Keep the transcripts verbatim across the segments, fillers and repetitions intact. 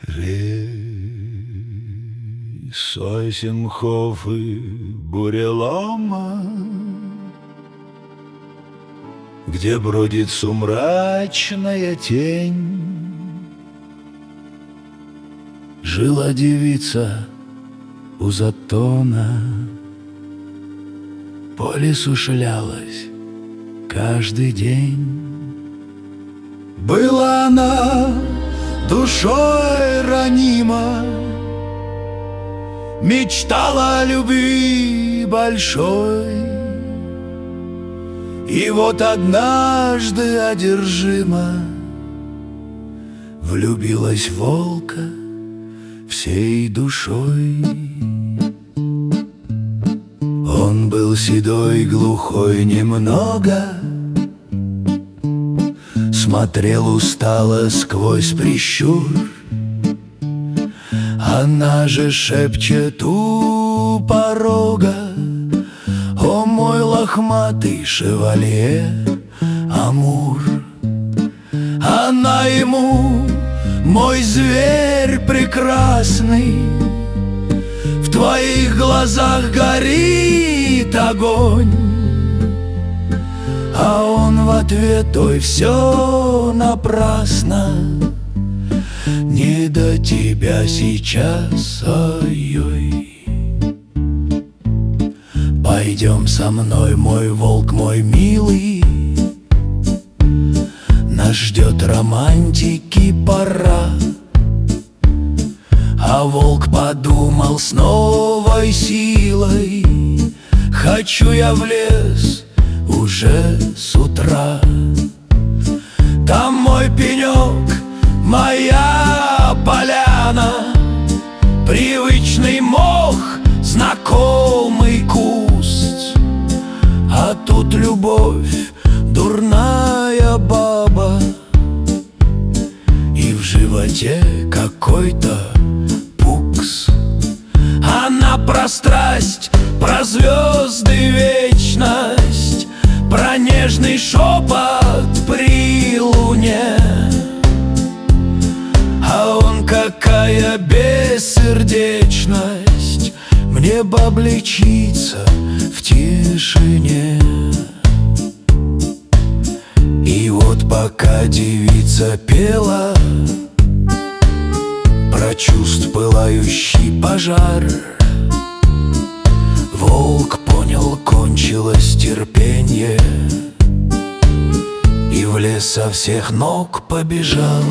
Сойсенхофы бурелома, где бродит сумрачная тень. Жила девица у затона, по лесу шлялась каждый день. Была она душой ранима, мечтала о любви большой. И вот однажды одержима влюбилась в волка всей душой. Он был седой, глухой немного, смотрел устало сквозь прищур. Она же шепчет у порога: «О мой лохматый шевалье Амур!» Она ему: «Мой зверь прекрасный, в твоих глазах горит огонь». А он в ответ: «Ой, все напрасно, не до тебя сейчас, ой-ой. Пойдем со мной, мой волк, мой милый, нас ждет романтики пора». А волк подумал с новой силой: «Хочу я в лес уже с утра. Там мой пенек, моя поляна, привычный мох, знакомый куст. А тут любовь, дурная баба, и в животе какой-то пукс. Она про страсть, про звезды, вечность, про нежный шепот при луне. А он: какая бессердечность, мне бы облечиться в тишине». И вот пока девица пела про чувств пылающий пожар, волк понял, кончилось терпенье, и в лес со всех ног побежал.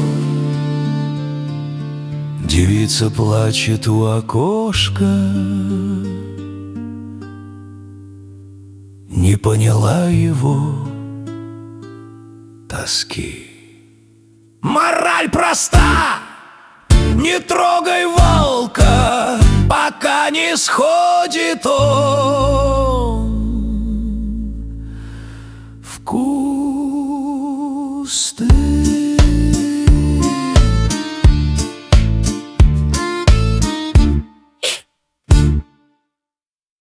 Девица плачет у окошка, не поняла его тоски. Мораль проста: не трогай волка, пока не сходит он в кусты.